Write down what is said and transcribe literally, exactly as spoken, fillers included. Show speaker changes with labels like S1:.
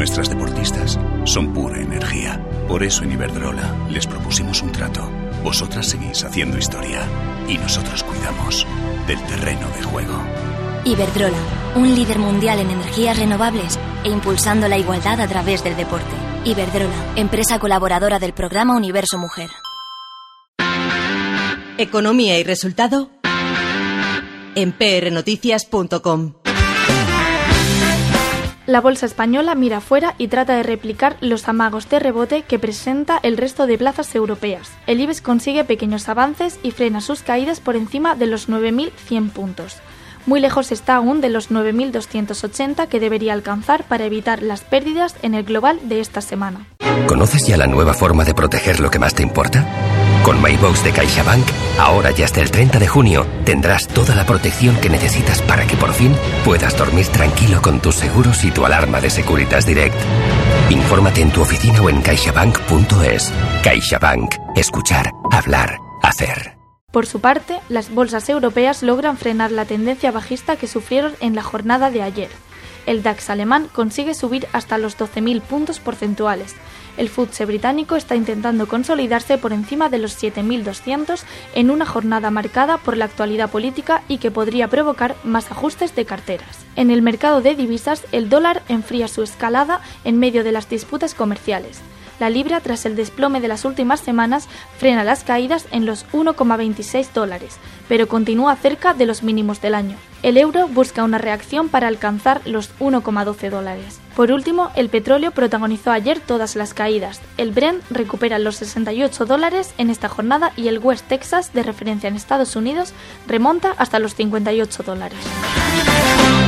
S1: Nuestras deportistas son pura energía. Por eso en Iberdrola les propusimos un trato. Vosotras seguís haciendo historia y nosotros cuidamos del terreno de juego.
S2: Iberdrola, un líder mundial en energías renovables e impulsando la igualdad a través del deporte. Iberdrola, empresa colaboradora del programa Universo Mujer.
S3: Economía y resultado en p r noticias punto com.
S4: La bolsa española mira afuera y trata de replicar los amagos de rebote que presenta el resto de plazas europeas. El IBEX consigue pequeños avances y frena sus caídas por encima de los nueve mil cien puntos. Muy lejos está aún de los nueve mil doscientos ochenta que debería alcanzar para evitar las pérdidas en el global de esta semana.
S5: ¿Conoces ya la nueva forma de proteger lo que más te importa? Con MyBox de CaixaBank, ahora y hasta el treinta de junio, tendrás toda la protección que necesitas para que por fin puedas dormir tranquilo con tus seguros y tu alarma de Securitas Direct. Infórmate en tu oficina o en caixabank punto es. CaixaBank. Escuchar, hablar, hacer.
S4: Por su parte, las bolsas europeas logran frenar la tendencia bajista que sufrieron en la jornada de ayer. El DAX alemán consigue subir hasta los doce mil puntos porcentuales. El F T S E británico está intentando consolidarse por encima de los siete mil doscientos en una jornada marcada por la actualidad política y que podría provocar más ajustes de carteras. En el mercado de divisas, el dólar enfría su escalada en medio de las disputas comerciales. La libra, tras el desplome de las últimas semanas, frena las caídas en los uno coma veintiséis dólares, pero continúa cerca de los mínimos del año. El euro busca una reacción para alcanzar los uno coma doce dólares. Por último, el petróleo protagonizó ayer todas las caídas. El Brent recupera los sesenta y ocho dólares en esta jornada y el West Texas, de referencia en Estados Unidos, remonta hasta los cincuenta y ocho dólares.